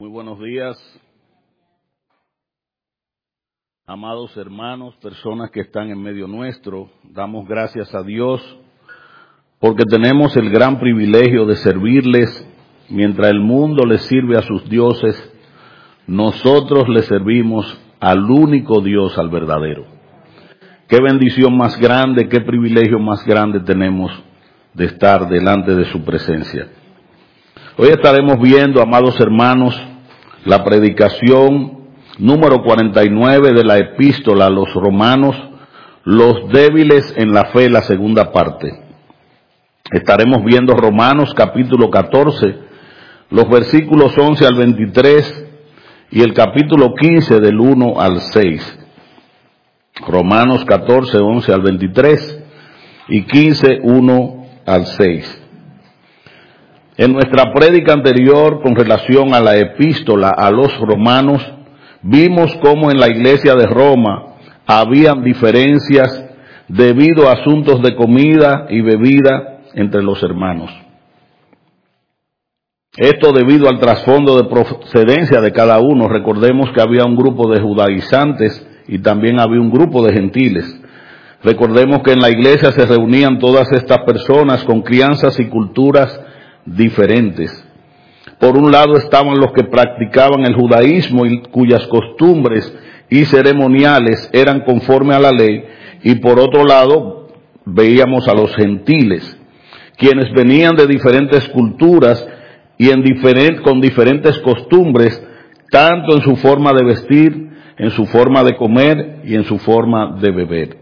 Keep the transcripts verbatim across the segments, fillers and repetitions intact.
Muy buenos días, amados hermanos, personas que están en medio nuestro. Damos gracias a Dios porque tenemos el gran privilegio de servirles. Mientras el mundo les sirve a sus dioses, nosotros les servimos al único Dios, al verdadero. Qué bendición más grande, qué privilegio más grande tenemos de estar delante de su presencia. Hoy estaremos viendo, amados hermanos, la predicación número cuarenta y nueve de la epístola a los romanos, los débiles en la fe, la segunda parte. Estaremos viendo Romanos capítulo catorce, los versículos once al veintitrés y el capítulo quince del uno al seis. Romanos catorce, once al veintitrés y quince, uno al seis. En nuestra prédica anterior con relación a la epístola a los romanos, vimos cómo en la iglesia de Roma habían diferencias debido a asuntos de comida y bebida entre los hermanos. Esto debido al trasfondo de procedencia de cada uno. Recordemos que había un grupo de judaizantes y también había un grupo de gentiles. Recordemos que en la iglesia se reunían todas estas personas con crianzas y culturas diferentes. Por un lado estaban los que practicaban el judaísmo y cuyas costumbres y ceremoniales eran conforme a la ley, y por otro lado veíamos a los gentiles, quienes venían de diferentes culturas y en diferent, con diferentes costumbres, tanto en su forma de vestir, en su forma de comer y en su forma de beber.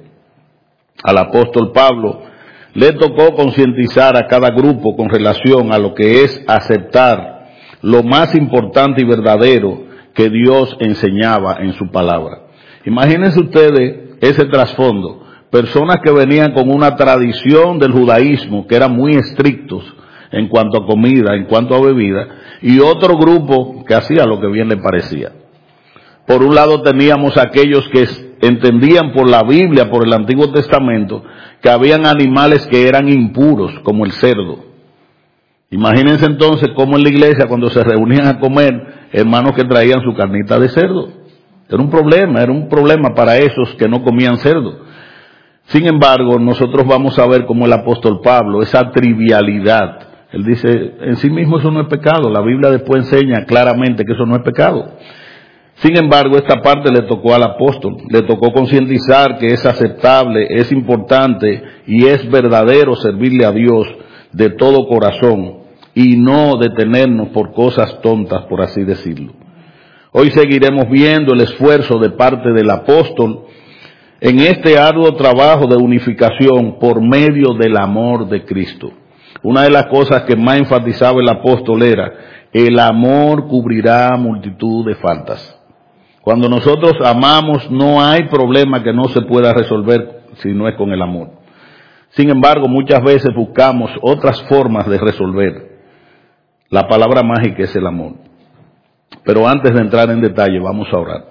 Al apóstol Pablo le tocó concientizar a cada grupo con relación a lo que es aceptar lo más importante y verdadero que Dios enseñaba en su palabra. Imagínense ustedes ese trasfondo, personas que venían con una tradición del judaísmo que eran muy estrictos en cuanto a comida, en cuanto a bebida, y otro grupo que hacía lo que bien le parecía. Por un lado teníamos aquellos que entendían por la Biblia, por el Antiguo Testamento, que habían animales que eran impuros, como el cerdo. Imagínense entonces cómo en la iglesia, cuando se reunían a comer, hermanos que traían su carnita de cerdo. Era un problema, era un problema para esos que no comían cerdo. Sin embargo, nosotros vamos a ver cómo el apóstol Pablo, esa trivialidad, él dice, en sí mismo eso no es pecado. La Biblia después enseña claramente que eso no es pecado. Sin embargo, esta parte le tocó al apóstol, le tocó concientizar que es aceptable, es importante y es verdadero servirle a Dios de todo corazón y no detenernos por cosas tontas, por así decirlo. Hoy seguiremos viendo el esfuerzo de parte del apóstol en este arduo trabajo de unificación por medio del amor de Cristo. Una de las cosas que más enfatizaba el apóstol era: el amor cubrirá multitud de faltas. Cuando nosotros amamos, no hay problema que no se pueda resolver si no es con el amor. Sin embargo, muchas veces buscamos otras formas de resolver. La palabra mágica es el amor. Pero antes de entrar en detalle, vamos a orar.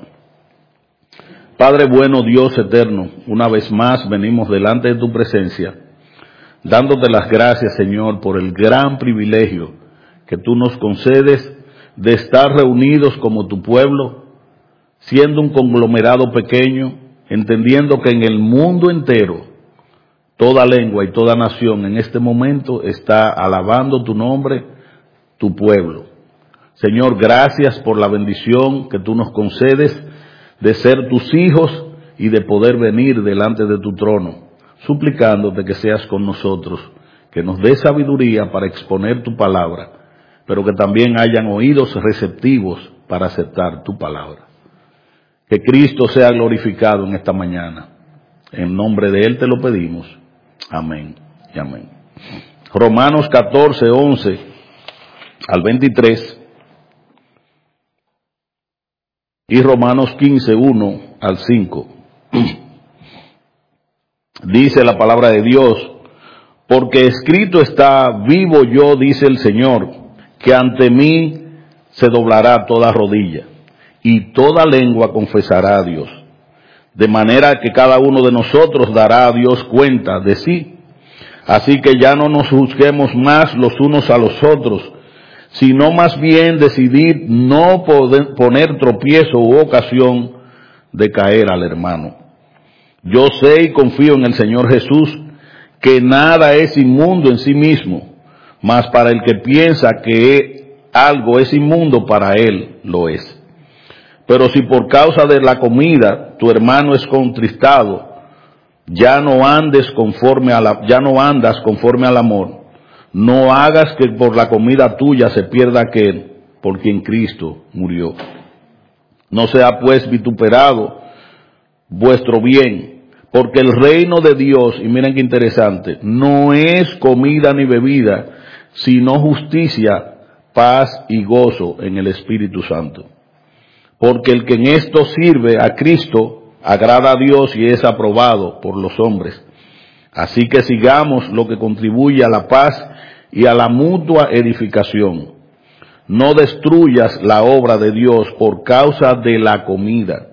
Padre bueno, Dios eterno, una vez más venimos delante de tu presencia, dándote las gracias, Señor, por el gran privilegio que tú nos concedes de estar reunidos como tu pueblo, siendo un conglomerado pequeño, entendiendo que en el mundo entero, toda lengua y toda nación en este momento está alabando tu nombre, tu pueblo. Señor, gracias por la bendición que tú nos concedes de ser tus hijos y de poder venir delante de tu trono, suplicándote que seas con nosotros, que nos dé sabiduría para exponer tu palabra, pero que también hayan oídos receptivos para aceptar tu palabra. Que Cristo sea glorificado en esta mañana. En nombre de Él te lo pedimos. Amén y amén. Romanos catorce, once al veintitrés y Romanos quince, uno al cinco. Dice la palabra de Dios: porque escrito está, vivo yo, dice el Señor, que ante mí se doblará toda rodilla y toda lengua confesará a Dios. De manera que cada uno de nosotros dará a Dios cuenta de sí. Así que ya no nos juzguemos más los unos a los otros, sino más bien decidir no poder poner tropiezo u ocasión de caer al hermano. Yo sé y confío en el Señor Jesús que nada es inmundo en sí mismo, mas para el que piensa que algo es inmundo, para él lo es. Pero si por causa de la comida tu hermano es contristado, ya no andes conforme a la, ya no andas conforme al amor. No hagas que por la comida tuya se pierda aquel por quien Cristo murió. No sea pues vituperado vuestro bien, porque el reino de Dios, y miren qué interesante, no es comida ni bebida, sino justicia, paz y gozo en el Espíritu Santo. Porque el que en esto sirve a Cristo agrada a Dios y es aprobado por los hombres. Así que sigamos lo que contribuye a la paz y a la mutua edificación. No destruyas la obra de Dios por causa de la comida.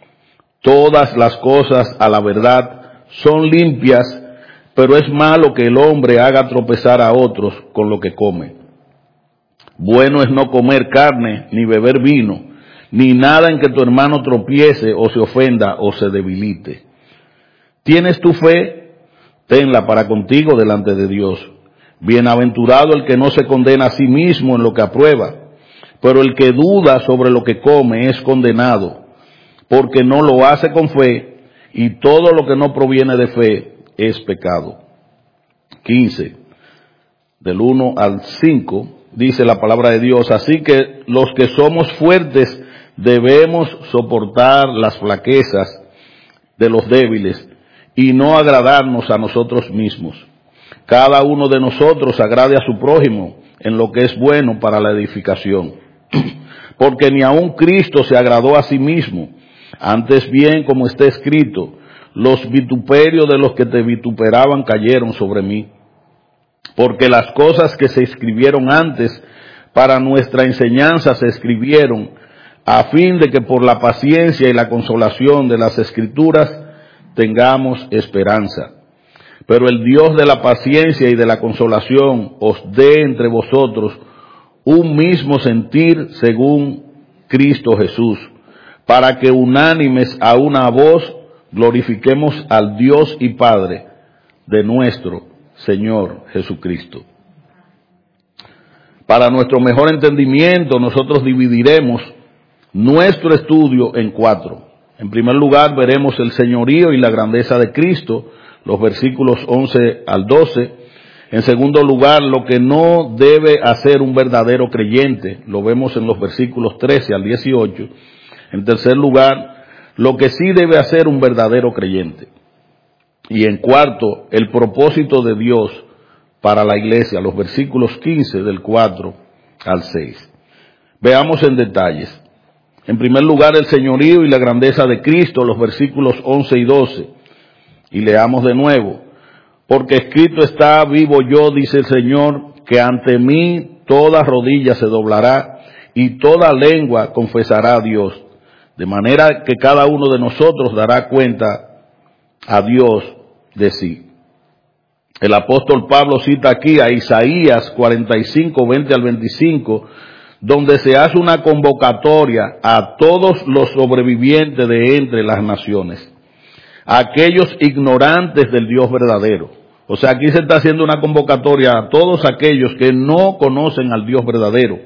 Todas las cosas a la verdad son limpias, pero es malo que el hombre haga tropezar a otros con lo que come. Bueno es no comer carne, ni beber vino, ni nada en que tu hermano tropiece o se ofenda o se debilite. ¿Tienes tu fe? Tenla para contigo delante de Dios. Bienaventurado el que no se condena a sí mismo en lo que aprueba, pero el que duda sobre lo que come es condenado, porque no lo hace con fe, y todo lo que no proviene de fe es pecado. quince, del uno al cinco, dice la palabra de Dios: así que los que somos fuertes debemos soportar las flaquezas de los débiles y no agradarnos a nosotros mismos. Cada uno de nosotros agrade a su prójimo en lo que es bueno para la edificación. Porque ni aun Cristo se agradó a sí mismo. Antes bien, como está escrito, los vituperios de los que te vituperaban cayeron sobre mí. Porque las cosas que se escribieron antes para nuestra enseñanza se escribieron a fin de que por la paciencia y la consolación de las Escrituras tengamos esperanza. Pero el Dios de la paciencia y de la consolación os dé entre vosotros un mismo sentir según Cristo Jesús, para que unánimes a una voz glorifiquemos al Dios y Padre de nuestro Señor Jesucristo. Para nuestro mejor entendimiento, nosotros dividiremos nuestro estudio en cuatro. En primer lugar, veremos el señorío y la grandeza de Cristo, los versículos once al doce. En segundo lugar, lo que no debe hacer un verdadero creyente, lo vemos en los versículos trece al dieciocho. En tercer lugar, lo que sí debe hacer un verdadero creyente. Y en cuarto, el propósito de Dios para la iglesia, los versículos quince del cuatro al seis. Veamos en detalles. En primer lugar, el señorío y la grandeza de Cristo, los versículos once y doce. Y leamos de nuevo. Porque escrito está: vivo yo, dice el Señor, que ante mí toda rodilla se doblará y toda lengua confesará a Dios. De manera que cada uno de nosotros dará cuenta a Dios de sí. El apóstol Pablo cita aquí a Isaías cuarenta y cinco, veinte al veinticinco, donde se hace una convocatoria a todos los sobrevivientes de entre las naciones, a aquellos ignorantes del Dios verdadero. O sea, aquí se está haciendo una convocatoria a todos aquellos que no conocen al Dios verdadero,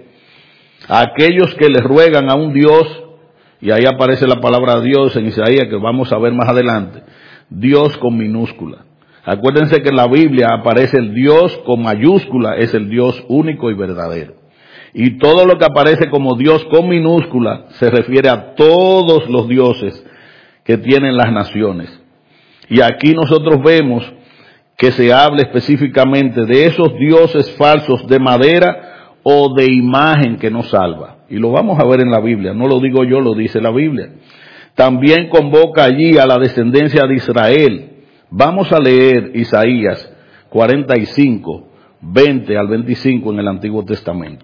a aquellos que les ruegan a un Dios, y ahí aparece la palabra de Dios en Isaías, que vamos a ver más adelante, Dios con minúscula. Acuérdense que en la Biblia aparece el Dios con mayúscula, es el Dios único y verdadero. Y todo lo que aparece como Dios con minúscula se refiere a todos los dioses que tienen las naciones. Y aquí nosotros vemos que se habla específicamente de esos dioses falsos de madera o de imagen que no salva. Y lo vamos a ver en la Biblia, no lo digo yo, lo dice la Biblia. También convoca allí a la descendencia de Israel. Vamos a leer Isaías cuarenta y cinco, veinte al veinticinco en el Antiguo Testamento.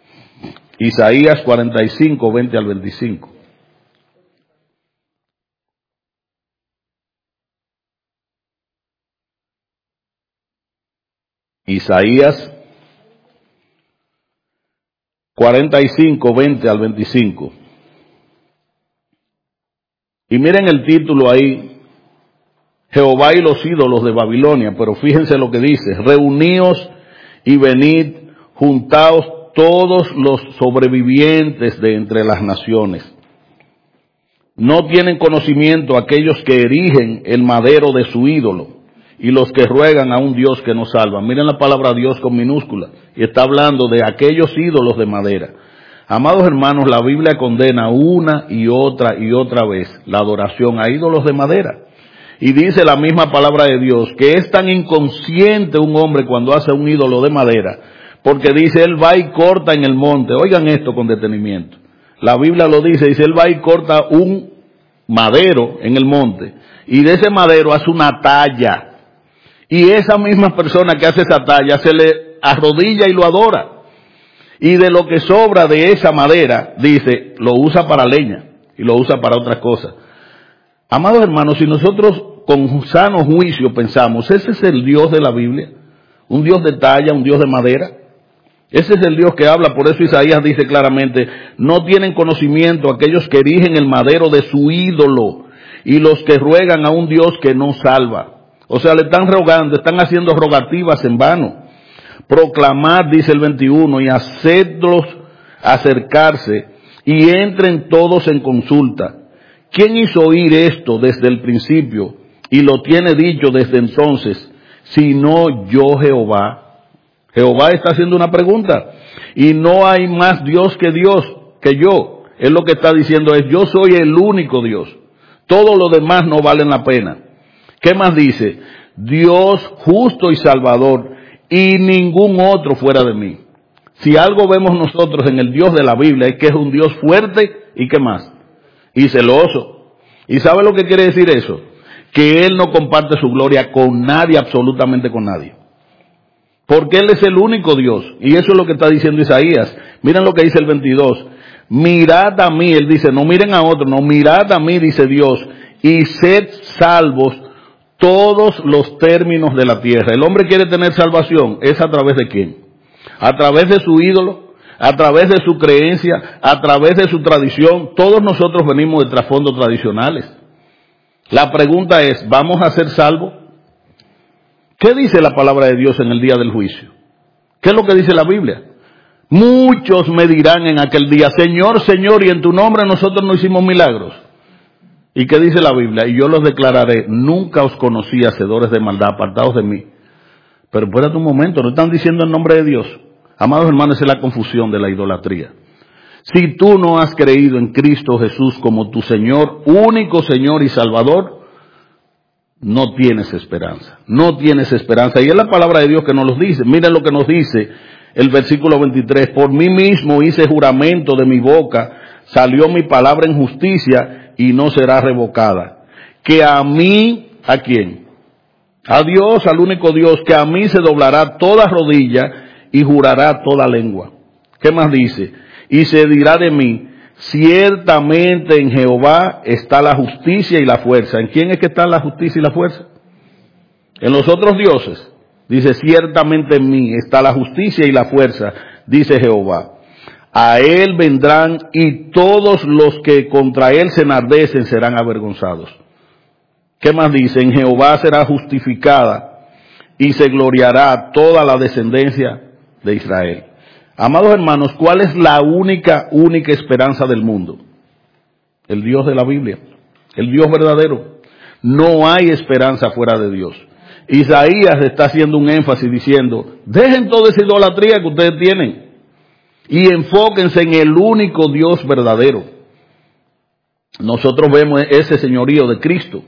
Isaías cuarenta y cinco, veinte al veinticinco. Isaías cuarenta y cinco, veinte al veinticinco. Y miren el título ahí, Jehová y los ídolos de Babilonia, pero fíjense lo que dice, reuníos y venid, juntaos todos los sobrevivientes de entre las naciones. No tienen conocimiento aquellos que erigen el madero de su ídolo y los que ruegan a un Dios que no salva. Miren la palabra Dios con minúscula, y está hablando de aquellos ídolos de madera. Amados hermanos, la Biblia condena una y otra y otra vez la adoración a ídolos de madera. Y dice la misma palabra de Dios que es tan inconsciente un hombre cuando hace un ídolo de madera, porque dice, él va y corta en el monte. Oigan esto con detenimiento. La Biblia lo dice, dice, él va y corta un madero en el monte, y de ese madero hace una talla. Y esa misma persona que hace esa talla se le arrodilla y lo adora. Y de lo que sobra de esa madera, dice, lo usa para leña y lo usa para otras cosas. Amados hermanos, si nosotros con sano juicio pensamos, ese es el Dios de la Biblia, un Dios de talla, un Dios de madera. Ese es el Dios que habla, por eso Isaías dice claramente, no tienen conocimiento aquellos que erigen el madero de su ídolo y los que ruegan a un Dios que no salva. O sea, le están rogando, están haciendo rogativas en vano. Proclamad, dice el veintiuno, y hacedlos acercarse y entren todos en consulta. ¿Quién hizo oír esto desde el principio y lo tiene dicho desde entonces, sino yo Jehová? Jehová está haciendo una pregunta. Y no hay más Dios que Dios, que yo. Él lo que está diciendo es, yo soy el único Dios. Todo lo demás no valen la pena. ¿Qué más dice? Dios justo y salvador, y ningún otro fuera de mí. Si algo vemos nosotros en el Dios de la Biblia es que es un Dios fuerte y ¿qué más? Y celoso. ¿Y sabe lo que quiere decir eso? Que Él no comparte su gloria con nadie, absolutamente con nadie. Porque Él es el único Dios. Y eso es lo que está diciendo Isaías. Miren lo que dice el veintidós. Mirad a mí, Él dice, no miren a otro, no, mirad a mí, dice Dios, y sed salvos todos los términos de la tierra. El hombre quiere tener salvación, ¿es a través de quién? A través de su ídolo, a través de su creencia, a través de su tradición. Todos nosotros venimos de trasfondos tradicionales. La pregunta es, ¿vamos a ser salvos? ¿Qué dice la palabra de Dios en el día del juicio? ¿Qué es lo que dice la Biblia? Muchos me dirán en aquel día, Señor, Señor, y en tu nombre nosotros no hicimos milagros. ¿Y qué dice la Biblia? Y yo los declararé, nunca os conocí, hacedores de maldad, apartados de mí. Pero espérate un momento, no están diciendo el nombre de Dios. Amados hermanos, es la confusión de la idolatría. Si tú no has creído en Cristo Jesús como tu Señor, único Señor y Salvador, no tienes esperanza. No tienes esperanza. Y es la palabra de Dios que nos lo dice. Miren lo que nos dice el versículo veintitrés. Por mí mismo hice juramento de mi boca, salió mi palabra en justicia, y no será revocada. Que a mí, ¿a quién? A Dios, al único Dios, que a mí se doblará toda rodilla y jurará toda lengua. ¿Qué más dice? Y se dirá de mí, ciertamente en Jehová está la justicia y la fuerza. ¿En quién es que está la justicia y la fuerza? En los otros dioses. Dice, ciertamente en mí está la justicia y la fuerza, dice Jehová. A él vendrán y todos los que contra él se enardecen serán avergonzados. ¿Qué más dice? En Jehová será justificada y se gloriará toda la descendencia de Israel. Amados hermanos, ¿cuál es la única, única esperanza del mundo? El Dios de la Biblia, el Dios verdadero. No hay esperanza fuera de Dios. Isaías está haciendo un énfasis diciendo, dejen toda esa idolatría que ustedes tienen y enfóquense en el único Dios verdadero. Nosotros vemos ese señorío de Cristo.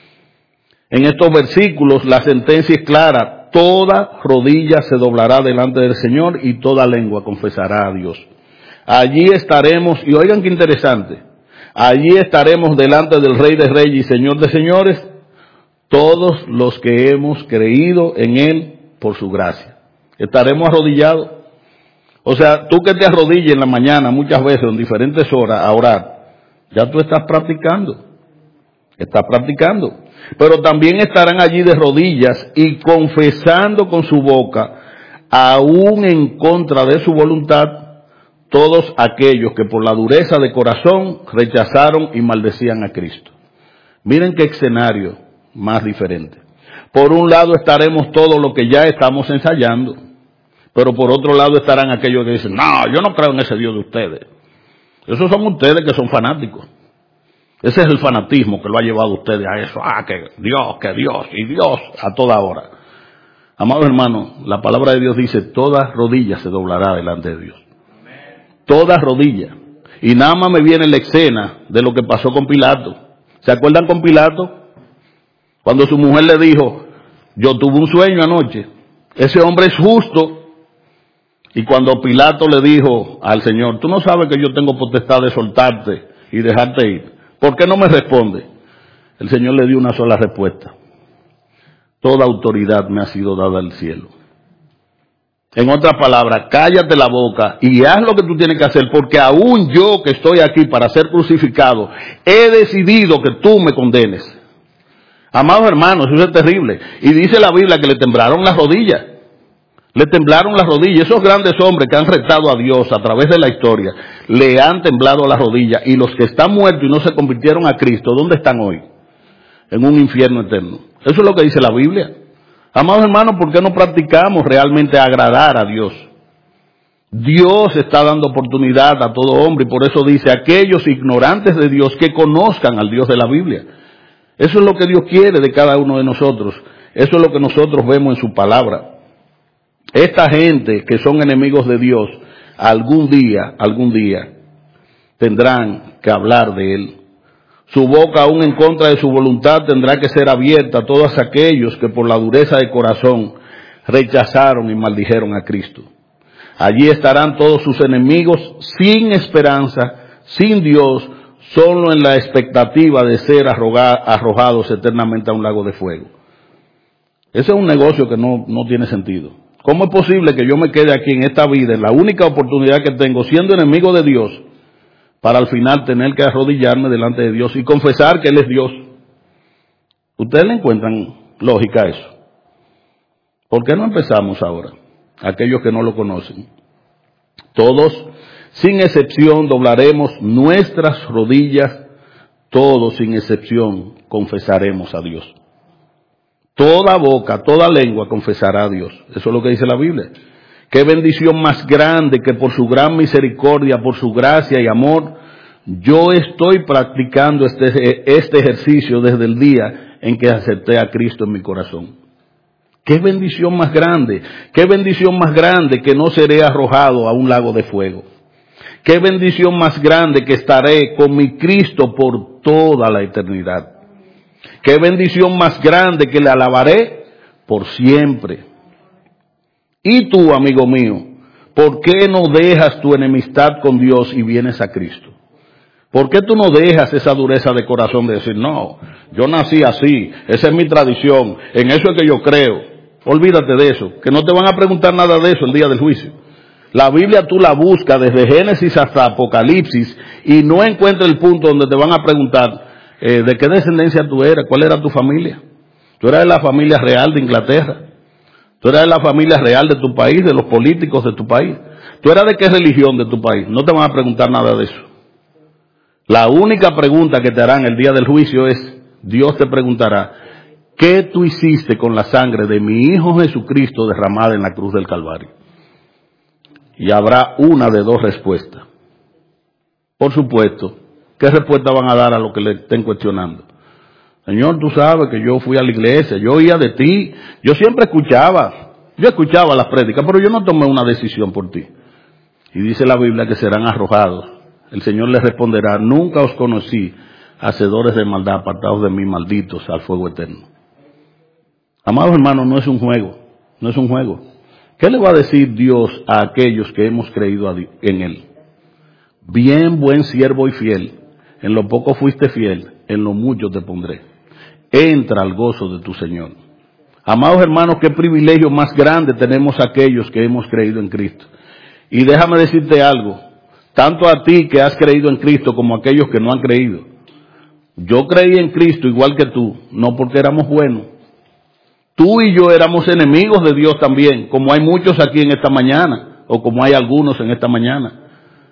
En estos versículos la sentencia es clara, toda rodilla se doblará delante del Señor y toda lengua confesará a Dios. Allí estaremos, y oigan qué interesante, allí estaremos delante del Rey de Reyes y Señor de Señores, todos los que hemos creído en Él por su gracia. Estaremos arrodillados. O sea, tú que te arrodilles en la mañana muchas veces en diferentes horas a orar, ya tú estás practicando, estás practicando. Pero también estarán allí de rodillas y confesando con su boca, aún en contra de su voluntad, todos aquellos que por la dureza de corazón rechazaron y maldecían a Cristo. Miren qué escenario más diferente. Por un lado estaremos todos los que ya estamos ensayando, pero por otro lado estarán aquellos que dicen, no, yo no creo en ese Dios de ustedes. Esos son ustedes que son fanáticos. Ese es el fanatismo que lo ha llevado a ustedes a eso. Ah, que Dios, que Dios, y Dios a toda hora. Amados hermanos, la palabra de Dios dice, toda rodilla se doblará delante de Dios. Toda rodilla. Y nada más me viene la escena de lo que pasó con Pilato. ¿Se acuerdan con Pilato? Cuando su mujer le dijo, yo tuve un sueño anoche. Ese hombre es justo. Y cuando Pilato le dijo al Señor, tú no sabes que yo tengo potestad de soltarte y dejarte ir. ¿Por qué no me responde? El Señor le dio una sola respuesta. Toda autoridad me ha sido dada del cielo. En otras palabras, cállate la boca y haz lo que tú tienes que hacer, porque aún yo que estoy aquí para ser crucificado, he decidido que tú me condenes. Amados hermanos, eso es terrible. Y dice la Biblia que le temblaron las rodillas. Le temblaron las rodillas. Esos grandes hombres que han retado a Dios a través de la historia, le han temblado las rodillas. Y los que están muertos y no se convirtieron a Cristo, ¿dónde están hoy? En un infierno eterno. Eso es lo que dice la Biblia. Amados hermanos, ¿por qué no practicamos realmente agradar a Dios? Dios está dando oportunidad a todo hombre y por eso dice, aquellos ignorantes de Dios que conozcan al Dios de la Biblia. Eso es lo que Dios quiere de cada uno de nosotros. Eso es lo que nosotros vemos en su palabra. Esta gente que son enemigos de Dios, algún día, algún día, tendrán que hablar de Él. Su boca, aún en contra de su voluntad, tendrá que ser abierta a todos aquellos que por la dureza de corazón rechazaron y maldijeron a Cristo. Allí estarán todos sus enemigos sin esperanza, sin Dios, solo en la expectativa de ser arrojados eternamente a un lago de fuego. Ese es un negocio que no, no tiene sentido. ¿Cómo es posible que yo me quede aquí en esta vida, en la única oportunidad que tengo, siendo enemigo de Dios, para al final tener que arrodillarme delante de Dios y confesar que Él es Dios? ¿Ustedes le encuentran lógica a eso? ¿Por qué no empezamos ahora? Aquellos que no lo conocen. Todos, sin excepción, doblaremos nuestras rodillas, todos, sin excepción, confesaremos a Dios. Toda boca, toda lengua confesará a Dios. Eso es lo que dice la Biblia. Qué bendición más grande que por su gran misericordia, por su gracia y amor, yo estoy practicando este, este ejercicio desde el día en que acepté a Cristo en mi corazón. Qué bendición más grande, qué bendición más grande que no seré arrojado a un lago de fuego. Qué bendición más grande que estaré con mi Cristo por toda la eternidad. Qué bendición más grande que le alabaré por siempre. Y tú, amigo mío, ¿por qué no dejas tu enemistad con Dios y vienes a Cristo? ¿Por qué tú no dejas esa dureza de corazón de decir, no, yo nací así, esa es mi tradición, en eso es que yo creo? Olvídate de eso, que no te van a preguntar nada de eso el día del juicio. La Biblia tú la buscas desde Génesis hasta Apocalipsis y no encuentras el punto donde te van a preguntar eh, de qué descendencia tú eras, cuál era tu familia. Tú eras de la familia real de Inglaterra. Tú eras de la familia real de tu país, de los políticos de tu país. Tú eras de qué religión de tu país. No te van a preguntar nada de eso. La única pregunta que te harán el día del juicio es, Dios te preguntará, ¿qué tú hiciste con la sangre de mi Hijo Jesucristo derramada en la cruz del Calvario? Y habrá una de dos respuestas. Por supuesto, ¿qué respuesta van a dar a lo que le estén cuestionando? Señor, tú sabes que yo fui a la iglesia, yo oía de ti, yo siempre escuchaba, yo escuchaba las prédicas, pero yo no tomé una decisión por ti. Y dice la Biblia que serán arrojados. El Señor les responderá, nunca os conocí, hacedores de maldad, apartados de mí, malditos, al fuego eterno. Amados hermanos, no es un juego, no es un juego. ¿Qué le va a decir Dios a aquellos que hemos creído en Él? Bien, buen siervo y fiel, en lo poco fuiste fiel, en lo mucho te pondré. Entra al gozo de tu Señor. Amados hermanos, qué privilegio más grande tenemos aquellos que hemos creído en Cristo. Y déjame decirte algo, tanto a ti que has creído en Cristo como a aquellos que no han creído. Yo creí en Cristo igual que tú, no porque éramos buenos. Tú y yo éramos enemigos de Dios también, como hay muchos aquí en esta mañana, o como hay algunos en esta mañana.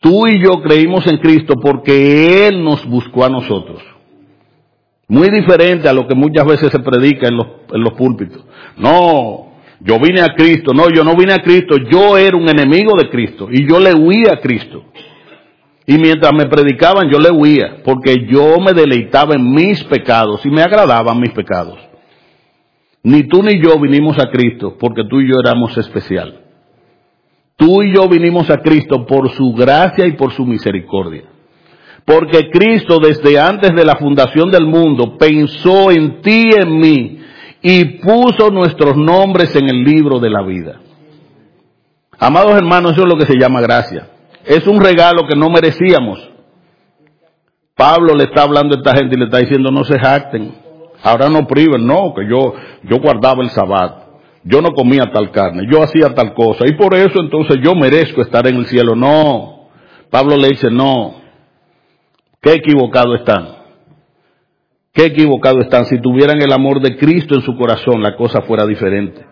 Tú y yo creímos en Cristo porque Él nos buscó a nosotros. Muy diferente a lo que muchas veces se predica en los, en los púlpitos. No, yo vine a Cristo. No, yo no vine a Cristo. Yo era un enemigo de Cristo y yo le huía a Cristo. Y mientras me predicaban yo le huía porque yo me deleitaba en mis pecados y me agradaban mis pecados. Ni tú ni yo vinimos a Cristo porque tú y yo éramos especial. Tú y yo vinimos a Cristo por su gracia y por su misericordia. Porque Cristo desde antes de la fundación del mundo pensó en ti y en mí y puso nuestros nombres en el libro de la vida. Amados hermanos, eso es lo que se llama gracia. Es un regalo que no merecíamos. Pablo le está hablando a esta gente y le está diciendo no se jacten. Ahora no priven, no, que yo, yo guardaba el sabbat. Yo no comía tal carne, yo hacía tal cosa, y por eso entonces yo merezco estar en el cielo. No, Pablo le dice, no, qué equivocado están, qué equivocado están. Si tuvieran el amor de Cristo en su corazón, la cosa fuera diferente.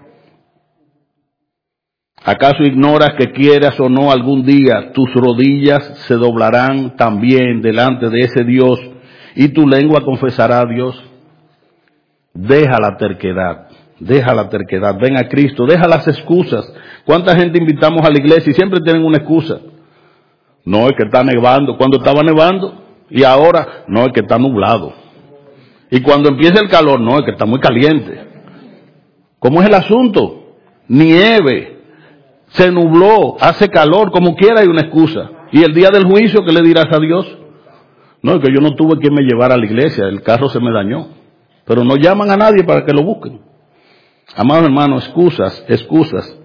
¿Acaso ignoras que quieras o no algún día tus rodillas se doblarán también delante de ese Dios y tu lengua confesará a Dios? Deja la terquedad. Deja la terquedad, ven a Cristo, deja las excusas. ¿Cuánta gente invitamos a la iglesia y siempre tienen una excusa? No, es que está nevando. Cuando estaba nevando, y ahora, no, es que está nublado. Y cuando empieza el calor, no, es que está muy caliente. ¿Cómo es el asunto? Nieve, se nubló, hace calor, como quiera hay una excusa. Y el día del juicio, ¿qué le dirás a Dios? No, es que yo no tuve quien me llevara a la iglesia, el carro se me dañó. Pero no llaman a nadie para que lo busquen. Amados hermanos, excusas, excusas.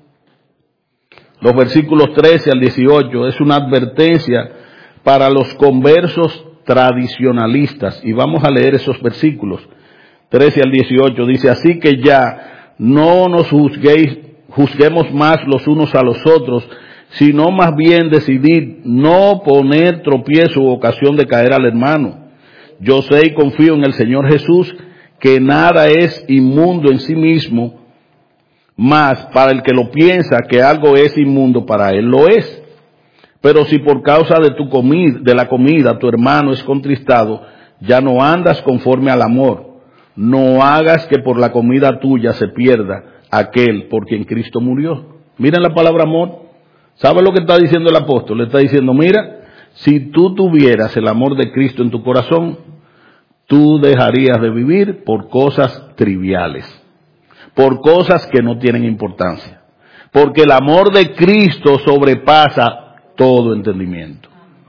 Los versículos trece al dieciocho es una advertencia para los conversos tradicionalistas. Y vamos a leer esos versículos. trece al dieciocho dice, así que ya no nos juzguéis, juzguemos más los unos a los otros, sino más bien decidid no poner tropiezo u ocasión de caer al hermano. Yo sé y confío en el Señor Jesús, que nada es inmundo en sí mismo, mas para el que lo piensa que algo es inmundo, para él lo es. Pero si por causa de tu comida, de la comida, tu hermano es contristado, ya no andas conforme al amor. No hagas que por la comida tuya se pierda aquel por quien Cristo murió. Miren la palabra amor. ¿Sabe lo que está diciendo el apóstol? Le está diciendo, mira, si tú tuvieras el amor de Cristo en tu corazón, tú dejarías de vivir por cosas triviales, por cosas que no tienen importancia, porque el amor de Cristo sobrepasa todo entendimiento.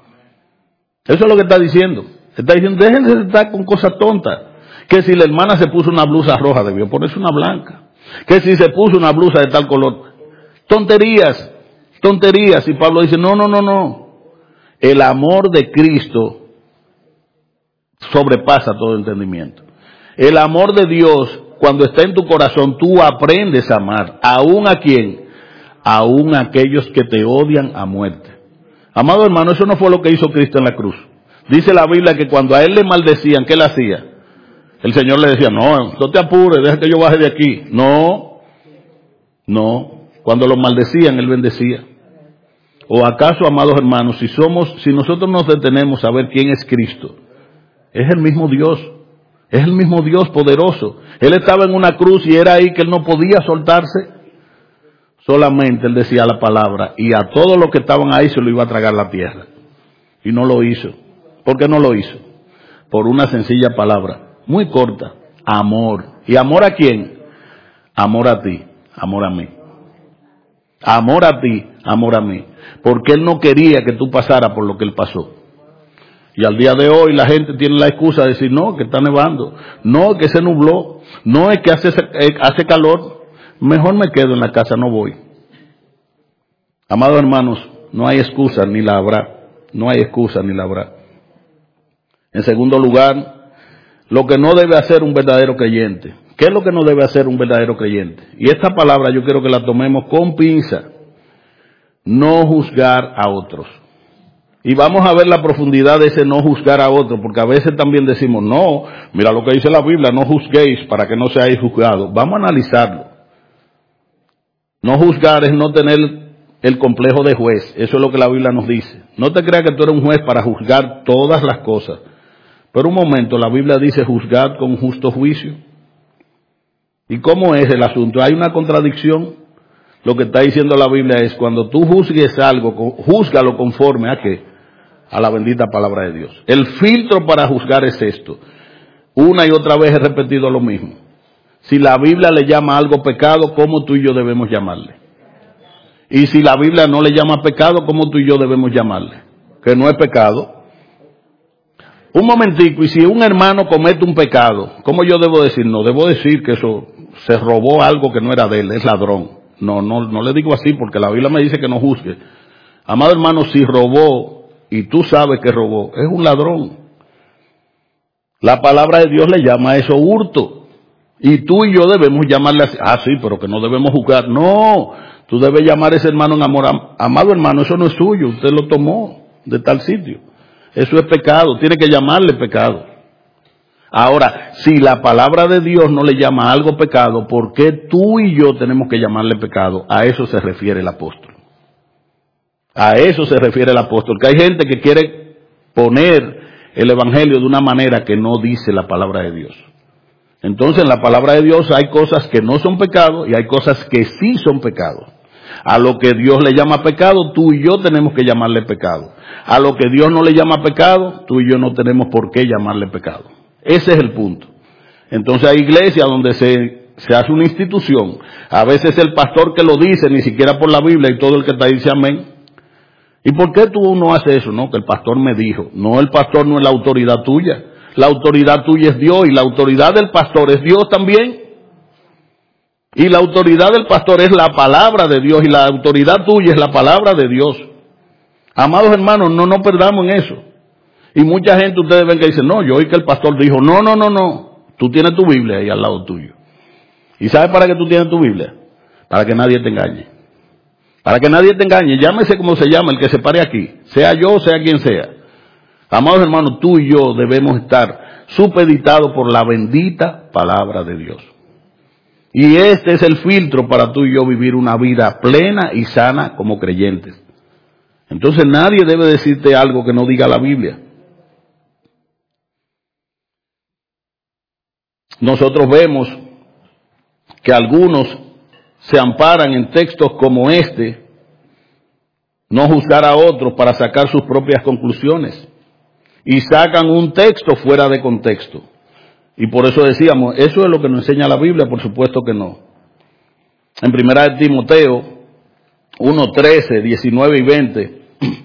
Eso es lo que está diciendo. Está diciendo, déjense de estar con cosas tontas. Que si la hermana se puso una blusa roja, debió ponerse una blanca. Que si se puso una blusa de tal color. Tonterías, tonterías. Y Pablo dice, no, no, no, no. El amor de Cristo sobrepasa todo entendimiento. El amor de Dios, cuando está en tu corazón, tú aprendes a amar. ¿Aún a quién? Aún a aquellos que te odian a muerte. Amado hermano, eso no fue lo que hizo Cristo en la cruz. Dice la Biblia que cuando a él le maldecían, ¿qué él hacía? El Señor le decía, no, no te apures, deja que yo baje de aquí. No, no. Cuando lo maldecían, él bendecía. ¿O acaso, amados hermanos, si somos, si nosotros nos detenemos a ver quién es Cristo, es el mismo Dios, es el mismo Dios poderoso. Él estaba en una cruz y era ahí que él no podía soltarse. Solamente él decía la palabra y a todos los que estaban ahí se lo iba a tragar la tierra. Y no lo hizo. ¿Por qué no lo hizo? Por una sencilla palabra, muy corta, amor. ¿Y amor a quién? Amor a ti, amor a mí. Amor a ti, amor a mí. Porque él no quería que tú pasaras por lo que él pasó. Y al día de hoy la gente tiene la excusa de decir, no, que está nevando, no, que se nubló, no, es que hace, hace calor, mejor me quedo en la casa, no voy. Amados hermanos, no hay excusa ni la habrá, no hay excusa ni la habrá. En segundo lugar, lo que no debe hacer un verdadero creyente. ¿Qué es lo que no debe hacer un verdadero creyente? Y esta palabra yo quiero que la tomemos con pinza. No juzgar a otros. Y vamos a ver la profundidad de ese no juzgar a otros, porque a veces también decimos, no, mira lo que dice la Biblia, no juzguéis para que no seáis juzgados. Vamos a analizarlo. No juzgar es no tener el complejo de juez. Eso es lo que la Biblia nos dice. No te creas que tú eres un juez para juzgar todas las cosas. Pero un momento, la Biblia dice juzgar con justo juicio. ¿Y cómo es el asunto? Hay una contradicción. Lo que está diciendo la Biblia es, cuando tú juzgues algo, júzgalo conforme a qué, a la bendita palabra de Dios. El filtro para juzgar es esto. Una y otra vez he repetido lo mismo. Si la Biblia le llama algo pecado, ¿cómo tú y yo debemos llamarle? Y si la Biblia no le llama pecado, ¿cómo tú y yo debemos llamarle? Que no es pecado. Un momentico, y si un hermano comete un pecado, ¿cómo yo debo decir? No debo decir que eso se robó algo que no era de él, es ladrón. No, no, no le digo así porque la Biblia me dice que no juzgue. Amado hermano, si robó y tú sabes que robó, es un ladrón. La palabra de Dios le llama a eso hurto. Y tú y yo debemos llamarle así. Ah, sí, pero que no debemos juzgar. No, tú debes llamar a ese hermano en amor. Amado hermano, eso no es suyo, usted lo tomó de tal sitio. Eso es pecado, tiene que llamarle pecado. Ahora, si la palabra de Dios no le llama algo pecado, ¿por qué tú y yo tenemos que llamarle pecado? A eso se refiere el apóstol. A eso se refiere el apóstol. Que hay gente que quiere poner el evangelio de una manera que no dice la palabra de Dios. Entonces, en la palabra de Dios hay cosas que no son pecado y hay cosas que sí son pecado. A lo que Dios le llama pecado, tú y yo tenemos que llamarle pecado. A lo que Dios no le llama pecado, tú y yo no tenemos por qué llamarle pecado. Ese es el punto. Entonces hay iglesias donde se, se hace una institución. A veces el pastor que lo dice, ni siquiera por la Biblia, y todo el que está ahí dice amén. ¿Y por qué tú no haces eso? No, que el pastor me dijo. No, el pastor no es la autoridad tuya. La autoridad tuya es Dios y la autoridad del pastor es Dios también. Y la autoridad del pastor es la palabra de Dios y la autoridad tuya es la palabra de Dios. Amados hermanos, no nos perdamos en eso. Y mucha gente, ustedes ven que dicen, no, yo oí que el pastor dijo, no, no, no, no. Tú tienes tu Biblia ahí al lado tuyo. ¿Y sabes para qué tú tienes tu Biblia? Para que nadie te engañe. Para que nadie te engañe. Llámese como se llama el que se pare aquí. Sea yo, sea quien sea. Amados hermanos, tú y yo debemos estar supeditados por la bendita palabra de Dios. Y este es el filtro para tú y yo vivir una vida plena y sana como creyentes. Entonces nadie debe decirte algo que no diga la Biblia. Nosotros vemos que algunos se amparan en textos como este, no juzgar a otros para sacar sus propias conclusiones. Y sacan un texto fuera de contexto. Y por eso decíamos, ¿eso es lo que nos enseña la Biblia? Por supuesto que no. En primera de Timoteo uno, trece, diecinueve y veinte,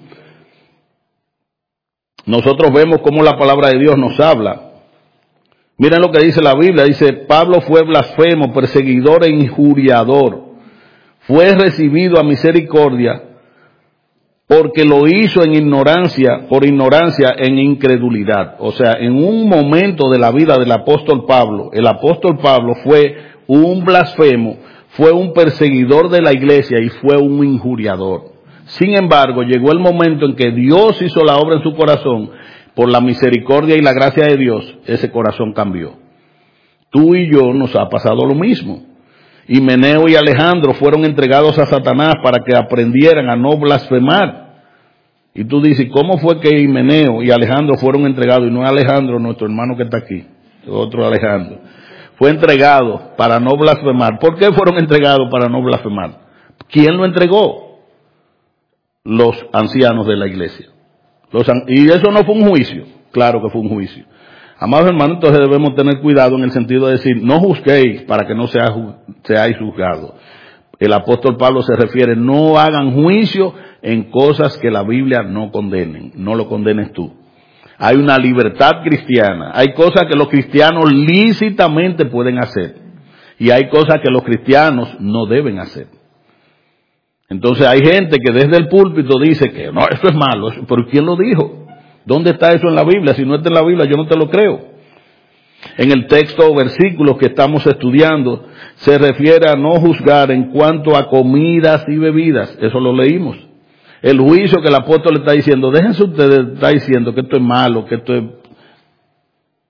nosotros vemos cómo la palabra de Dios nos habla. Miren lo que dice la Biblia, dice, Pablo fue blasfemo, perseguidor e injuriador. Fue recibido a misericordia porque lo hizo en ignorancia, por ignorancia, en incredulidad. O sea, en un momento de la vida del apóstol Pablo, el apóstol Pablo fue un blasfemo, fue un perseguidor de la iglesia y fue un injuriador. Sin embargo, llegó el momento en que Dios hizo la obra en su corazón. Por la misericordia y la gracia de Dios, ese corazón cambió. Tú y yo nos ha pasado lo mismo. Himeneo y Alejandro fueron entregados a Satanás para que aprendieran a no blasfemar. Y tú dices, ¿cómo fue que Himeneo y Alejandro fueron entregados? Y no es Alejandro, nuestro hermano que está aquí, otro Alejandro. Fue entregado para no blasfemar. ¿Por qué fueron entregados para no blasfemar? ¿Quién lo entregó? Los ancianos de la iglesia. Los, y eso no fue un juicio. Claro que fue un juicio. Amados hermanos, entonces debemos tener cuidado en el sentido de decir, no juzguéis para que no sea, seáis juzgados. El apóstol Pablo se refiere, no hagan juicio en cosas que la Biblia no condenen. No lo condenes tú. Hay una libertad cristiana. Hay cosas que los cristianos lícitamente pueden hacer. Y hay cosas que los cristianos no deben hacer. Entonces hay gente que desde el púlpito dice que no, eso es malo. ¿Pero quién lo dijo? ¿Dónde está eso en la Biblia? Si no está en la Biblia, yo no te lo creo. En el texto o versículos que estamos estudiando, se refiere a no juzgar en cuanto a comidas y bebidas. Eso lo leímos. El juicio que el apóstol le está diciendo, déjense ustedes, está diciendo que esto es malo, que esto es...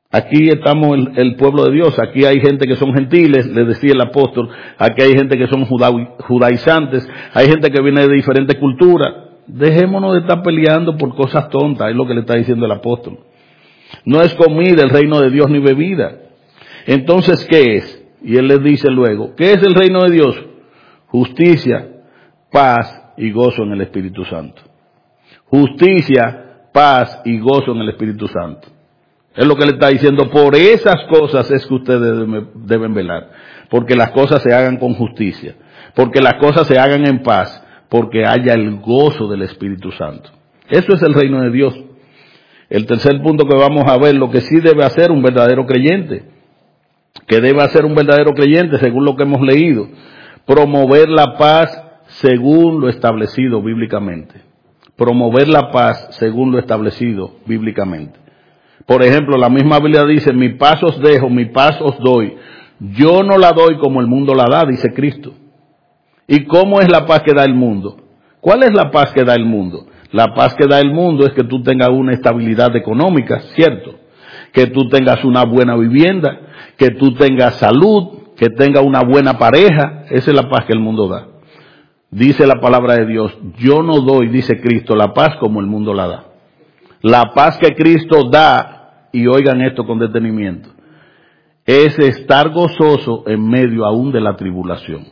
Aquí estamos el, el pueblo de Dios, aquí hay gente que son gentiles, le decía el apóstol, aquí hay gente que son juda, judaizantes, hay gente que viene de diferentes culturas. Dejémonos de estar peleando por cosas tontas, es lo que le está diciendo el apóstol. No es comida el reino de Dios ni bebida. Entonces, ¿qué es? Y él les dice luego, ¿qué es el reino de Dios? Justicia, paz y gozo en el Espíritu Santo. Justicia, paz y gozo en el Espíritu Santo. Es lo que le está diciendo. Por esas cosas es que ustedes deben, deben velar. Porque las cosas se hagan con justicia. Porque las cosas se hagan en paz. Porque haya el gozo del Espíritu Santo. Eso es el reino de Dios. El tercer punto que vamos a ver, lo que sí debe hacer un verdadero creyente. Que debe hacer un verdadero creyente, según lo que hemos leído. Promover la paz según lo establecido bíblicamente. Promover la paz según lo establecido bíblicamente. Por ejemplo, la misma Biblia dice, mi paz os dejo, mi paz os doy. Yo no la doy como el mundo la da, dice Cristo. ¿Y cómo es la paz que da el mundo? ¿Cuál es la paz que da el mundo? La paz que da el mundo es que tú tengas una estabilidad económica, ¿cierto? Que tú tengas una buena vivienda, que tú tengas salud, que tengas una buena pareja. Esa es la paz que el mundo da. Dice la palabra de Dios, yo no doy, dice Cristo, la paz como el mundo la da. La paz que Cristo da, y oigan esto con detenimiento, es estar gozoso en medio aún de la tribulación.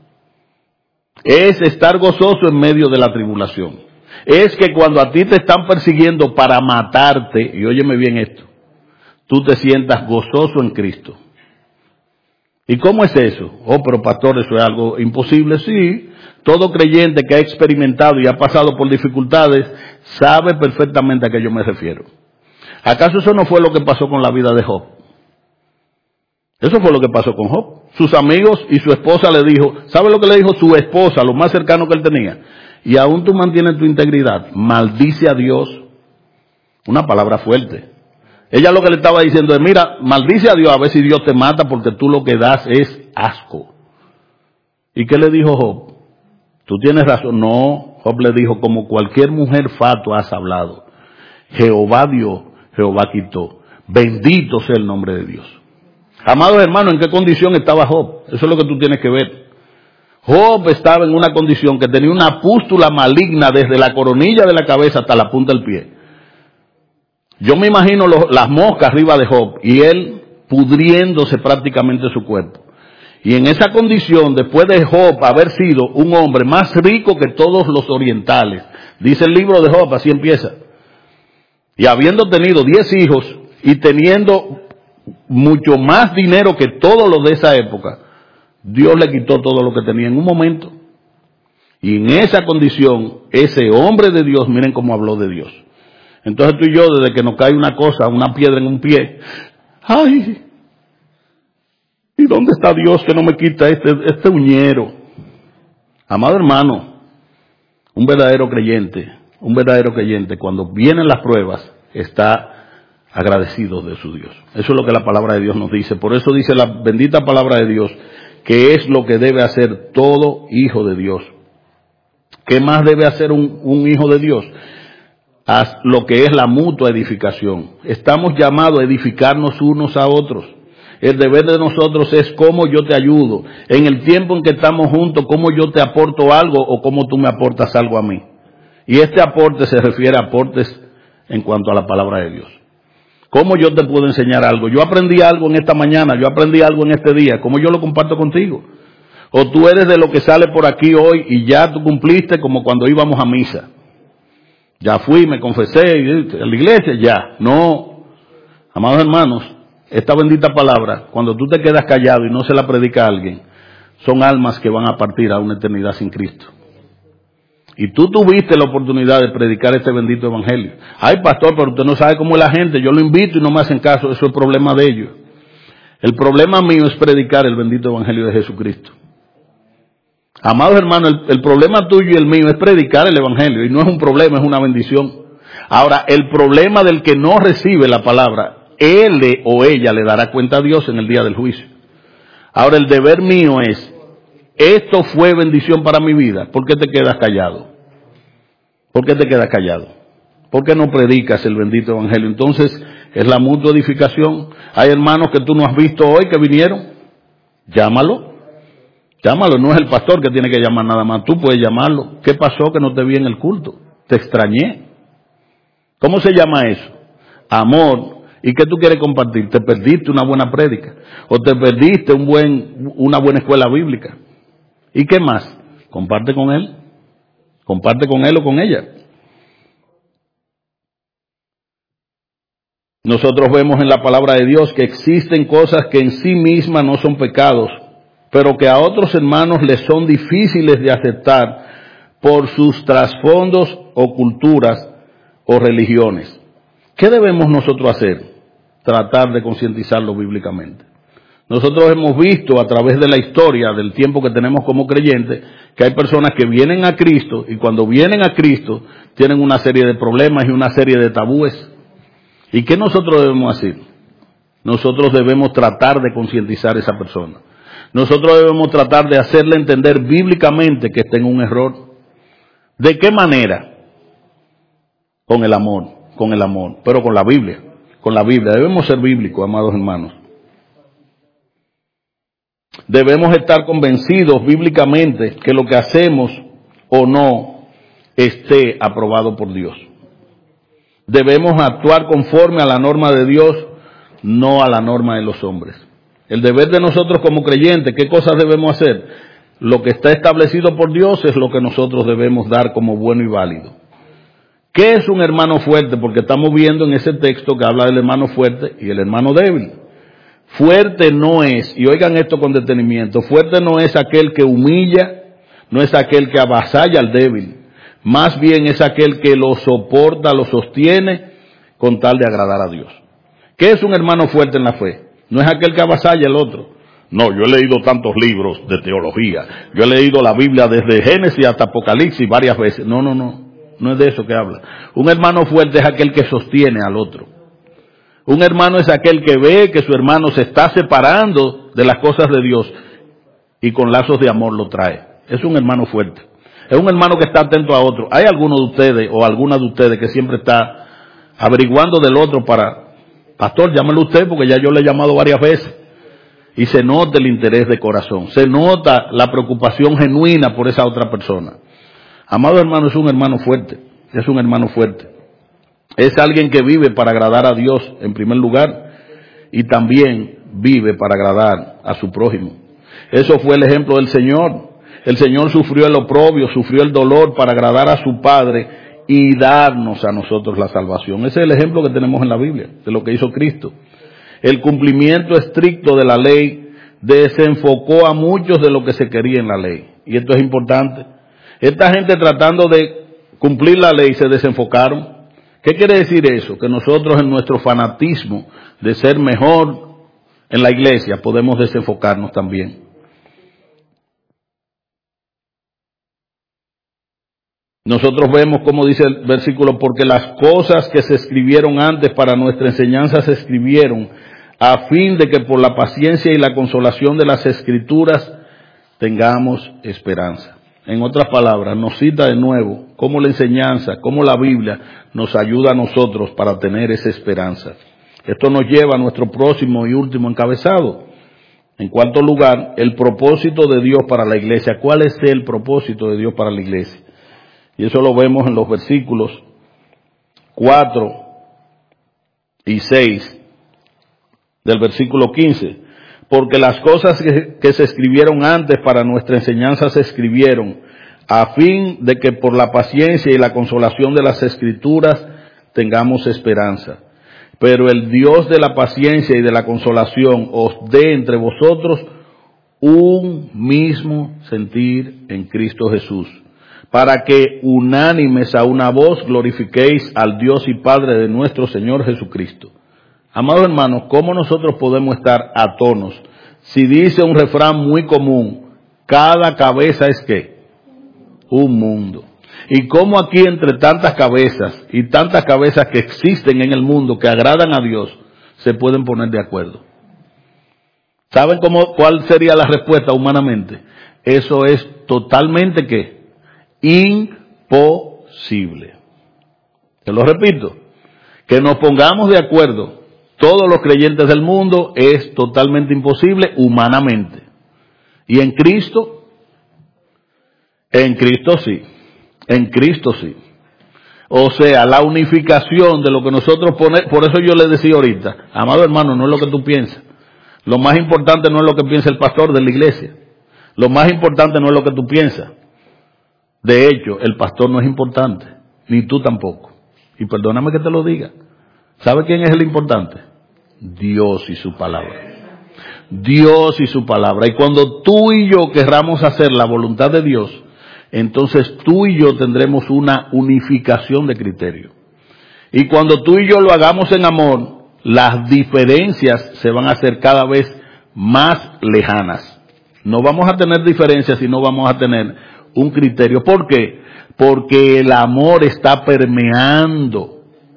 Es estar gozoso en medio de la tribulación. Es que cuando a ti te están persiguiendo para matarte, y óyeme bien esto, tú te sientas gozoso en Cristo. ¿Y cómo es eso? Oh, pero pastor, eso es algo imposible. Sí, todo creyente que ha experimentado y ha pasado por dificultades sabe perfectamente a qué yo me refiero. ¿Acaso eso no fue lo que pasó con la vida de Job? Eso fue lo que pasó con Job. Sus amigos y su esposa le dijo, ¿sabe lo que le dijo su esposa, lo más cercano que él tenía? Y aún tú mantienes tu integridad, maldice a Dios. Una palabra fuerte. Ella lo que le estaba diciendo es, mira, maldice a Dios a ver si Dios te mata porque tú lo que das es asco. ¿Y qué le dijo Job? Tú tienes razón. No, Job le dijo, como cualquier mujer fatua has hablado. Jehová dio, Jehová quitó. Bendito sea el nombre de Dios. Amados hermanos, ¿en qué condición estaba Job? Eso es lo que tú tienes que ver. Job estaba en una condición que tenía una pústula maligna desde la coronilla de la cabeza hasta la punta del pie. Yo me imagino los, las moscas arriba de Job y él pudriéndose prácticamente su cuerpo. Y en esa condición, después de Job haber sido un hombre más rico que todos los orientales, dice el libro de Job, así empieza. Y habiendo tenido diez hijos y teniendo mucho más dinero que todos los de esa época, Dios le quitó todo lo que tenía en un momento. Y en esa condición, ese hombre de Dios, miren cómo habló de Dios. Entonces tú y yo, desde que nos cae una cosa, una piedra en un pie, ¡ay! ¿Y dónde está Dios que no me quita este, este uñero? Amado hermano, un verdadero creyente, un verdadero creyente, cuando vienen las pruebas, está agradecido de su Dios. Eso es lo que la palabra de Dios nos dice. Por eso dice la bendita palabra de Dios, que es lo que debe hacer todo hijo de Dios. ¿Qué más debe hacer un, un hijo de Dios? Haz lo que es la mutua edificación. Estamos llamados a edificarnos unos a otros. El deber de nosotros es cómo yo te ayudo. En el tiempo en que estamos juntos, cómo yo te aporto algo o cómo tú me aportas algo a mí. Y este aporte se refiere a aportes en cuanto a la palabra de Dios. ¿Cómo yo te puedo enseñar algo? Yo aprendí algo en esta mañana, yo aprendí algo en este día. ¿Cómo yo lo comparto contigo? O tú eres de lo que sale por aquí hoy y ya tú cumpliste como cuando íbamos a misa. Ya fui, me confesé, a la iglesia, ya. No, amados hermanos, esta bendita palabra, cuando tú te quedas callado y no se la predica a alguien, son almas que van a partir a una eternidad sin Cristo. Y tú tuviste la oportunidad de predicar este bendito evangelio. Ay, pastor, pero usted no sabe cómo es la gente, yo lo invito y no me hacen caso, eso es el problema de ellos. El problema mío es predicar el bendito evangelio de Jesucristo. Amados hermanos, el, el problema tuyo y el mío es predicar el evangelio, y no es un problema, es una bendición. Ahora, el problema del que no recibe la palabra, él o ella le dará cuenta a Dios en el día del juicio. Ahora, el deber mío es, esto fue bendición para mi vida, ¿por qué te quedas callado? ¿Por qué te quedas callado? ¿Por qué no predicas el bendito evangelio? Entonces, es la mutua edificación. Hay hermanos que tú no has visto hoy que vinieron, llámalo, llámalo, no es el pastor que tiene que llamar nada más, tú puedes llamarlo. ¿Qué pasó que no te vi en el culto? Te extrañé. ¿Cómo se llama eso? Amor. ¿Y qué tú quieres compartir? Te perdiste una buena prédica, o te perdiste un buen, una buena escuela bíblica. ¿Y qué más? Comparte con él, comparte con él o con ella. Nosotros vemos en la palabra de Dios que existen cosas que en sí mismas no son pecados, pero que a otros hermanos les son difíciles de aceptar por sus trasfondos o culturas o religiones. ¿Qué debemos nosotros hacer? Tratar de concientizarlo bíblicamente. Nosotros hemos visto a través de la historia del tiempo que tenemos como creyentes que hay personas que vienen a Cristo y cuando vienen a Cristo tienen una serie de problemas y una serie de tabúes. ¿Y qué nosotros debemos hacer? Nosotros debemos tratar de concientizar a esa persona. Nosotros debemos tratar de hacerle entender bíblicamente que está en un error. ¿De qué manera? Con el amor, con el amor, pero con la Biblia, con la Biblia. Debemos ser bíblicos, amados hermanos. Debemos estar convencidos bíblicamente que lo que hacemos o no esté aprobado por Dios. Debemos actuar conforme a la norma de Dios, no a la norma de los hombres. El deber de nosotros como creyentes, ¿qué cosas debemos hacer? Lo que está establecido por Dios es lo que nosotros debemos dar como bueno y válido. ¿Qué es un hermano fuerte? Porque estamos viendo en ese texto que habla del hermano fuerte y el hermano débil. Fuerte no es, y oigan esto con detenimiento, fuerte no es aquel que humilla, no es aquel que avasalla al débil. Más bien es aquel que lo soporta, lo sostiene con tal de agradar a Dios. ¿Qué es un hermano fuerte en la fe? No es aquel que avasalla al otro. No, yo he leído tantos libros de teología. Yo he leído la Biblia desde Génesis hasta Apocalipsis varias veces. No, no, no. No es de eso que habla. Un hermano fuerte es aquel que sostiene al otro. Un hermano es aquel que ve que su hermano se está separando de las cosas de Dios y con lazos de amor lo trae. Es un hermano fuerte. Es un hermano que está atento a otro. Hay alguno de ustedes o alguna de ustedes que siempre está averiguando del otro para, pastor, llámelo usted porque ya yo le he llamado varias veces. Y se nota el interés de corazón. Se nota la preocupación genuina por esa otra persona. Amado hermano, es un hermano fuerte. Es un hermano fuerte. Es alguien que vive para agradar a Dios en primer lugar y también vive para agradar a su prójimo. Eso fue el ejemplo del Señor. El Señor sufrió el oprobio, sufrió el dolor para agradar a su Padre y darnos a nosotros la salvación. Ese es el ejemplo que tenemos en la Biblia, de lo que hizo Cristo. El cumplimiento estricto de la ley desenfocó a muchos de lo que se quería en la ley. Y esto es importante. Esta gente tratando de cumplir la ley se desenfocaron. ¿Qué quiere decir eso? Que nosotros en nuestro fanatismo de ser mejor en la iglesia podemos desenfocarnos también. Nosotros vemos como dice el versículo, porque las cosas que se escribieron antes para nuestra enseñanza se escribieron a fin de que por la paciencia y la consolación de las Escrituras tengamos esperanza. En otras palabras, nos cita de nuevo cómo la enseñanza, cómo la Biblia nos ayuda a nosotros para tener esa esperanza. Esto nos lleva a nuestro próximo y último encabezado. En cuarto lugar, el propósito de Dios para la iglesia. ¿Cuál es el propósito de Dios para la iglesia? Y eso lo vemos en los versículos cuatro y seis del versículo quince. Porque las cosas que, que se escribieron antes para nuestra enseñanza se escribieron a fin de que por la paciencia y la consolación de las Escrituras tengamos esperanza. Pero el Dios de la paciencia y de la consolación os dé entre vosotros un mismo sentir en Cristo Jesús, para que unánimes a una voz glorifiquéis al Dios y Padre de nuestro Señor Jesucristo. Amados hermanos, ¿cómo nosotros podemos estar a tonos? Si dice un refrán muy común, cada cabeza es ¿qué? Un mundo. Y cómo aquí entre tantas cabezas y tantas cabezas que existen en el mundo que agradan a Dios, se pueden poner de acuerdo. ¿Saben cómo, cuál sería la respuesta humanamente? Eso es totalmente ¿qué? Imposible. Te lo repito, que nos pongamos de acuerdo todos los creyentes del mundo es totalmente imposible humanamente. Y en Cristo, en Cristo sí, en Cristo sí. O sea, la unificación de lo que nosotros ponemos, por eso yo le decía ahorita, amado hermano, no es lo que tú piensas. Lo más importante no es lo que piensa el pastor de la iglesia. Lo más importante no es lo que tú piensas. De hecho, el pastor no es importante, ni tú tampoco. Y perdóname que te lo diga. ¿Sabe quién es el importante? Dios y su palabra. Dios y su palabra. Y cuando tú y yo querramos hacer la voluntad de Dios, entonces tú y yo tendremos una unificación de criterio. Y cuando tú y yo lo hagamos en amor, las diferencias se van a hacer cada vez más lejanas. No vamos a tener diferencias, sino vamos a tener un criterio. ¿Por qué? Porque el amor está permeando.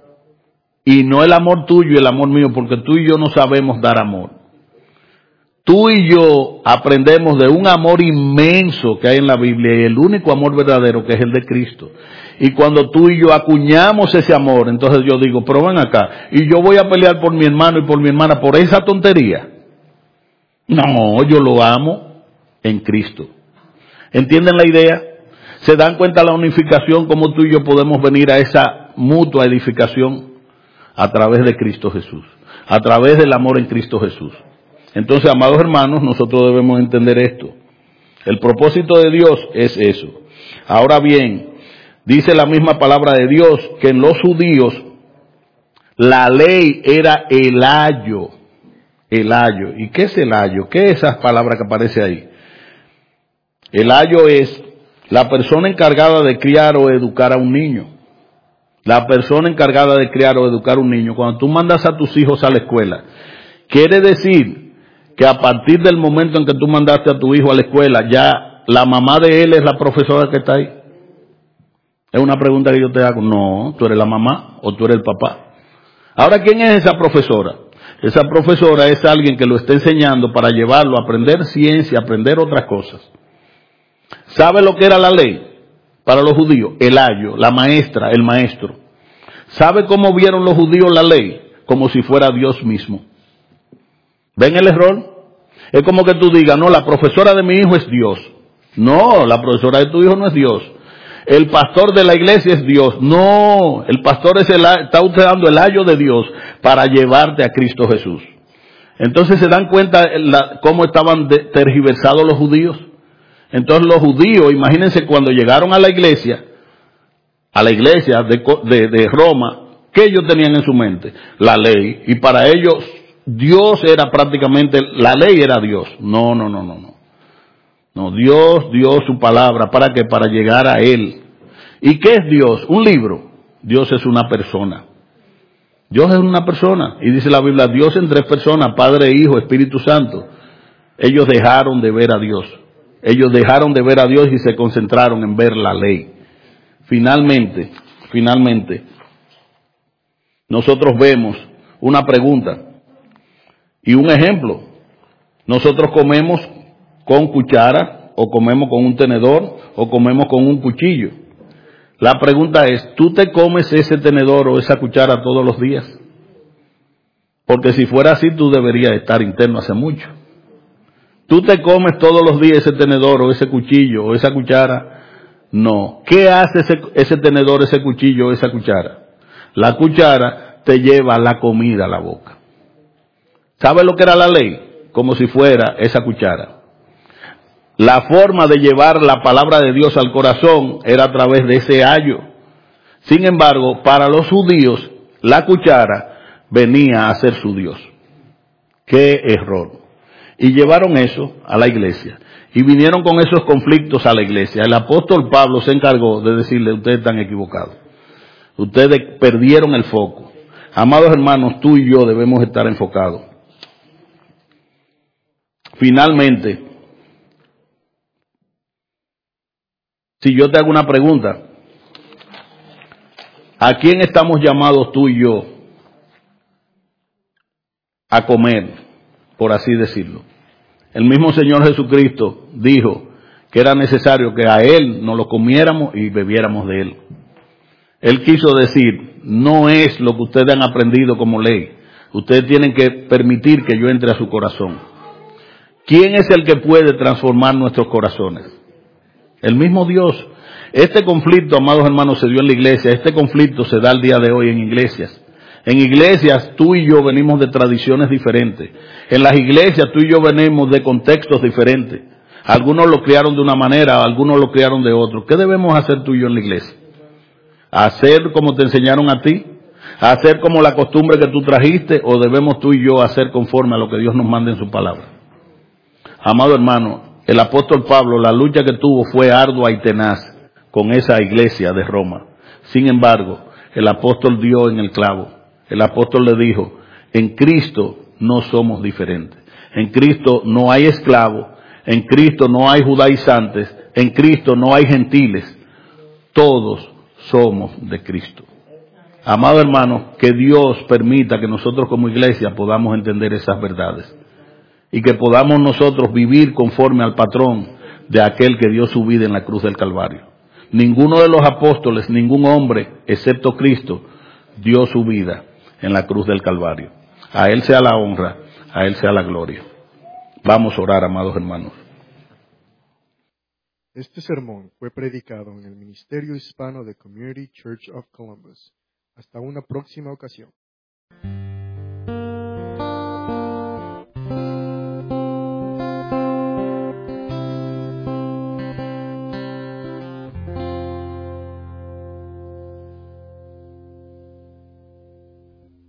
Y no el amor tuyo y el amor mío, porque tú y yo no sabemos dar amor. Tú y yo aprendemos de un amor inmenso que hay en la Biblia y el único amor verdadero que es el de Cristo. Y cuando tú y yo acuñamos ese amor, entonces yo digo, pero ven acá, y yo voy a pelear por mi hermano y por mi hermana por esa tontería. No, yo lo amo en Cristo. ¿Entienden la idea? ¿Se dan cuenta la unificación, cómo tú y yo podemos venir a esa mutua edificación? A través de Cristo Jesús, a través del amor en Cristo Jesús. Entonces, amados hermanos, nosotros debemos entender esto. El propósito de Dios es eso. Ahora bien, dice la misma palabra de Dios que en los judíos la ley era el ayo. El ayo. ¿Y qué es el ayo? ¿Qué es esa palabra que aparece ahí? El ayo es la persona encargada de criar o educar a un niño. La persona encargada de criar o educar a un niño. Cuando tú mandas a tus hijos a la escuela, quiere decir que a partir del momento en que tú mandaste a tu hijo a la escuela, ya la mamá de él es la profesora que está ahí. Es una pregunta que yo te hago. No, tú eres la mamá o tú eres el papá. Ahora, ¿quién es esa profesora? Esa profesora es alguien que lo está enseñando para llevarlo a aprender ciencia, a aprender otras cosas. ¿Sabe lo que era la ley? Para los judíos, el ayo, la maestra, el maestro. ¿Sabe cómo vieron los judíos la ley? Como si fuera Dios mismo. ¿Ven el error? Es como que tú digas, no, la profesora de mi hijo es Dios. No, la profesora de tu hijo no es Dios. El pastor de la iglesia es Dios. No, el pastor es el, está utilizando el ayo de Dios para llevarte a Cristo Jesús. Entonces, ¿se dan cuenta la, cómo estaban de, tergiversados los judíos? Entonces los judíos, imagínense cuando llegaron a la iglesia, a la iglesia de, de, de Roma, ¿qué ellos tenían en su mente? La ley. Y para ellos, Dios era prácticamente, la ley era Dios. No, no, no, no, no. No, Dios dio su palabra, ¿para qué? Para llegar a Él. ¿Y qué es Dios? Un libro. Dios es una persona. Dios es una persona. Y dice la Biblia, Dios en tres personas, Padre, Hijo, Espíritu Santo. Ellos dejaron de ver a Dios. Ellos dejaron de ver a Dios y se concentraron en ver la ley. Finalmente, finalmente, nosotros vemos una pregunta y un ejemplo. Nosotros comemos con cuchara, o comemos con un tenedor, o comemos con un cuchillo. La pregunta es, ¿tú te comes ese tenedor o esa cuchara todos los días? Porque si fuera así, tú deberías estar interno hace mucho. ¿Tú te comes todos los días ese tenedor o ese cuchillo o esa cuchara? No. ¿Qué hace ese, ese tenedor, ese cuchillo o esa cuchara? La cuchara te lleva la comida a la boca. ¿Sabe lo que era la ley? Como si fuera esa cuchara. La forma de llevar la palabra de Dios al corazón era a través de ese ayo. Sin embargo, para los judíos, la cuchara venía a ser su Dios. ¡Qué error! Y llevaron eso a la iglesia. Y vinieron con esos conflictos a la iglesia. El apóstol Pablo se encargó de decirle, ustedes están equivocados. Ustedes perdieron el foco. Amados hermanos, tú y yo debemos estar enfocados. Finalmente, si yo te hago una pregunta, ¿a quién estamos llamados tú y yo a comer, por así decirlo? El mismo Señor Jesucristo dijo que era necesario que a Él nos lo comiéramos y bebiéramos de Él. Él quiso decir, no es lo que ustedes han aprendido como ley. Ustedes tienen que permitir que yo entre a su corazón. ¿Quién es el que puede transformar nuestros corazones? El mismo Dios. Este conflicto, amados hermanos, se dio en la iglesia. Este conflicto se da el día de hoy en iglesias. En iglesias, tú y yo venimos de tradiciones diferentes. En las iglesias, tú y yo venimos de contextos diferentes. Algunos lo criaron de una manera, algunos lo criaron de otro. ¿Qué debemos hacer tú y yo en la iglesia? ¿Hacer como te enseñaron a ti? ¿Hacer como la costumbre que tú trajiste? ¿O debemos tú y yo hacer conforme a lo que Dios nos manda en su palabra? Amado hermano, el apóstol Pablo, la lucha que tuvo fue ardua y tenaz con esa iglesia de Roma. Sin embargo, el apóstol dio en el clavo. El apóstol le dijo, en Cristo no somos diferentes. En Cristo no hay esclavos. En Cristo no hay judaizantes. En Cristo no hay gentiles. Todos somos de Cristo. Amado hermano, que Dios permita que nosotros como iglesia podamos entender esas verdades. Y que podamos nosotros vivir conforme al patrón de aquel que dio su vida en la cruz del Calvario. Ninguno de los apóstoles, ningún hombre, excepto Cristo, dio su vida en la cruz del Calvario. A Él sea la honra, a Él sea la gloria. Vamos a orar, amados hermanos. Este sermón fue predicado en el Ministerio Hispano de Community Church of Columbus. Hasta una próxima ocasión.